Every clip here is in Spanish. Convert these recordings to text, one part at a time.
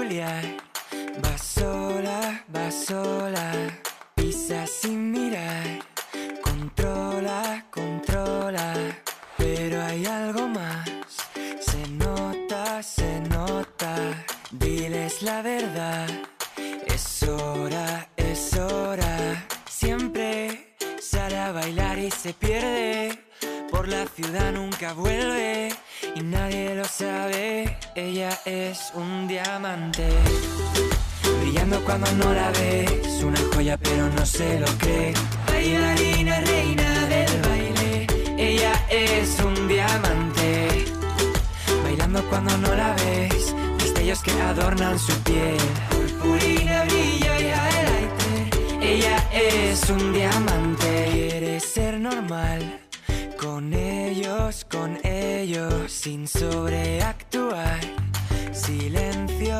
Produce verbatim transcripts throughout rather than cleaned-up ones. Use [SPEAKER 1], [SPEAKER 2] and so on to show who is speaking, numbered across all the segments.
[SPEAKER 1] peculiar. Va sola, va sola, pisa sin mirar. Controla, controla, pero hay algo más. Se nota, se nota, diles la verdad. Es hora, es hora. Siempre sale a bailar y se pierde. Por la ciudad nunca vuelve y nadie lo sabe. Ella es un diamante, brillando cuando no la ves. Una joya pero no se lo cree. Bailarina, reina del baile. Ella es un diamante, bailando cuando no la ves. Destellos que adornan su piel. Purpurina, brillo y highlighter. Ella es un diamante. Quiere ser normal con ellos, con ellos, sin sobreactuar. Silencio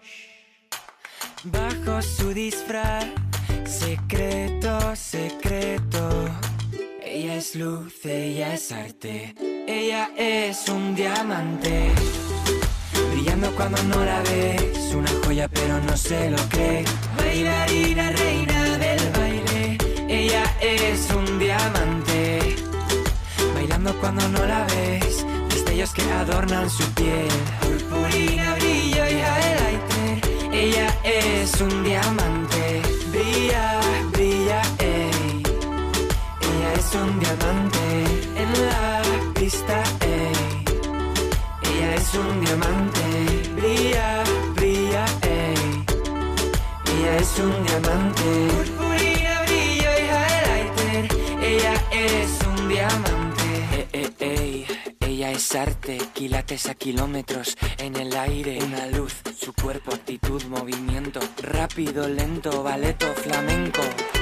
[SPEAKER 1] bajo su disfraz. Secreto, secreto. Ella es luz, ella es arte. Ella es un diamante, brillando cuando no la ves. Una joya pero no se lo cree. Bailarina, reina del baile. Ella es un diamante, bailando cuando no la ves. Destellos que adornan su piel. Purpurina, brillo y highlighter. Ella es un diamante. Brilla, brilla, ey. Ella es un diamante en la pista, ey. Ella es un diamante. Brilla, brilla, ey. Ella es un diamante. Purpurina, brillo y highlighter. Ella es un diamante. Eh, eh, ey. Ella es arte, quilates a kilómetros en el aire. Una luz, su cuerpo, actitud, movimiento. Rápido, lento, ballet o flamenco.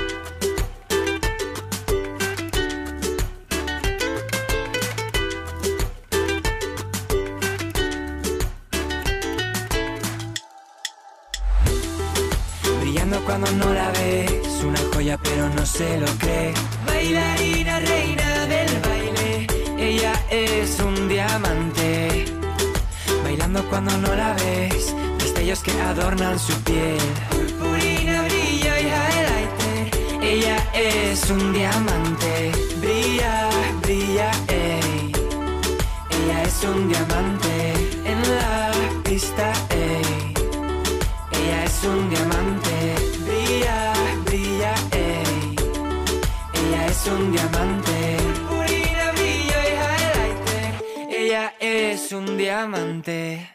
[SPEAKER 1] Brillando cuando no la ves. Una joya pero no se lo cree. Bailarina, reina del baile. Ella es un diamante, bailando cuando no la ves. Destellos que adornan su piel. Purpurina, brillo y highlighter. Ella es un diamante. Brilla, brilla, ey. Ella es un diamante en la pista, ey. Ella es un diamante. Brilla, brilla, ey. Ella es un diamante. Purpurina, brillo y highlighter. Ella es un diamante.